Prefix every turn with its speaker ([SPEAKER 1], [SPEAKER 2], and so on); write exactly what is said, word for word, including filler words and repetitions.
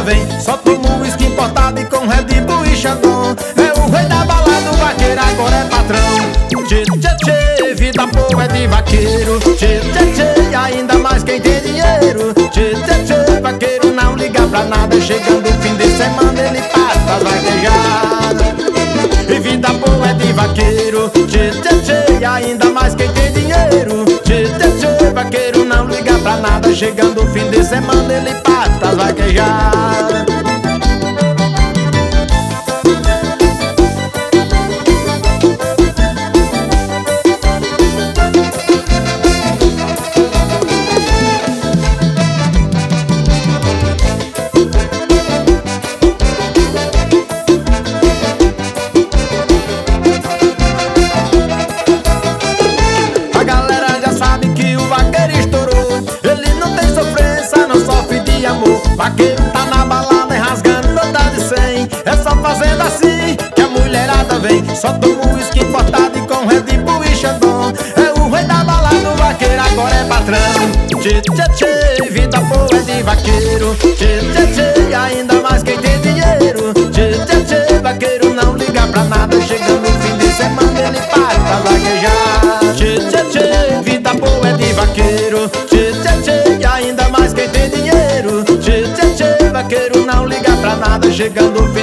[SPEAKER 1] vem, só toma um uísque importado e com Red Bull e Chandon. É o rei da balada, o vaqueiro agora é patrão. Tchê, tchê, tchê, vida boa é de vaqueiro. Tchê, tchê, tchê, ainda mais quem tem dinheiro. Tchê, tchê, tchê, vaqueiro não liga pra nada. Chegando o fim de semana ele passa as vaquejadas. E vida boa é de vaqueiro. Tchê, tchê, tchê, ainda mais quem tem dinheiro. Tchê, tchê, tchê, vaqueiro não liga pra nada. Chegando o fim de semana ele passa as vaquejadas. Vaqueiro tá na balada e rasgando nota de cem. É só fazendo assim que a mulherada vem. Só toma um uísque importado e com Red Bull e Chandon. É o rei da balada, o vaqueiro agora é patrão. Tchê, tchê, tchê, vida boa é de vaqueiro. Tchê, tchê, tchê, ainda mais quem tem dinheiro. Tchê, tchê, tchê, vaqueiro não liga pra nada. Chegando o fim de semana ele para pra vaquejar. Tchê, tchê, tchê, vida boa é de vaqueiro. Tchê, tchê, tchê, ainda mais quem tem dinheiro. Tchê, tchê, tchê, vaqueiro não liga pra nada. Chegando